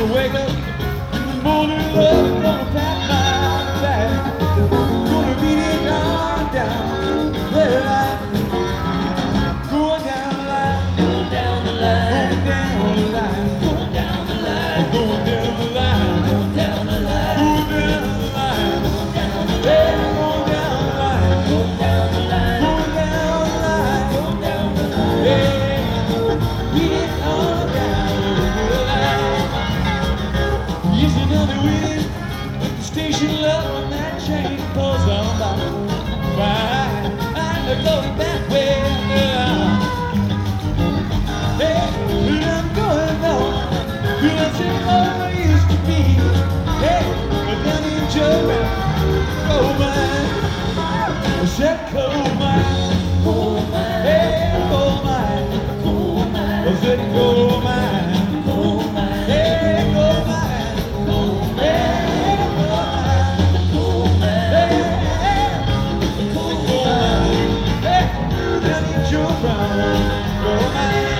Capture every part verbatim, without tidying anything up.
gonna wake up in the morning, love, gonna pack my bag, gonna beat it on down the line, going down the line, going down the line, going down the line, going down the line, going down the line, going down the line, going down the line, going down the line, going down the line, going down the line, going down the line, yeah, beat it on down the line. Yes, you know they're waiting at the station, love, when that train pulls on by. Right, I'm going that way. Hey, I'm going on. Cause it's all I used to be. Hey, down in Joe, coal mine. I said coal mine. Coal mine. Hey, coal mine. Coal mine. I said coal mine. Coal mine. Hey, coal mine. Coal mine. Hey, coal mine. Coal mine. Hey, coal mine. Hey, down in Joe Brown, coal mine.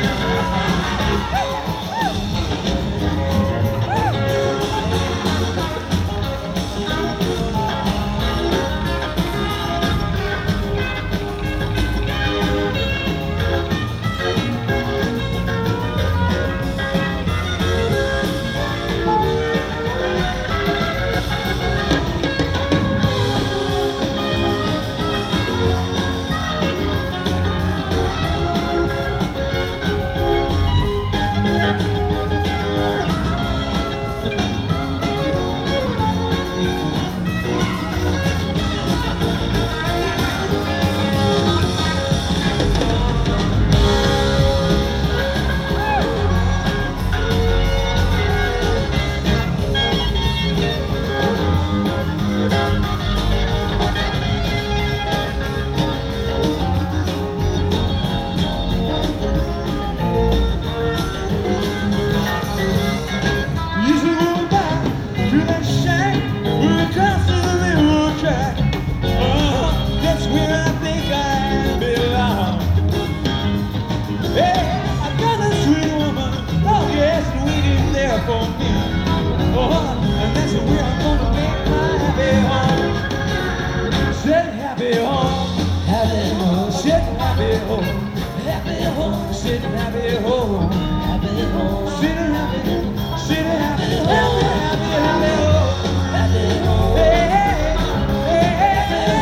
For me, oh, and that's where I'm gonna make my happy home. Said happy home, happy home. Said happy home, happy home. Said happy home, happy home. Said happy, said happy, happy, happy, happy home, happy home. Hey, hey, hey, happy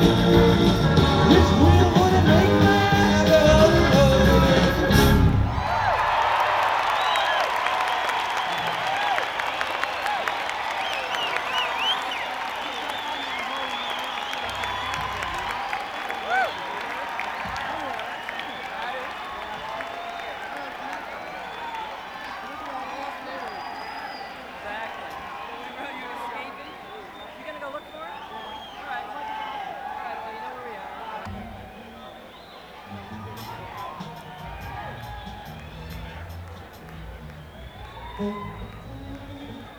home. It's where I'm gonna make my happy home. Oh.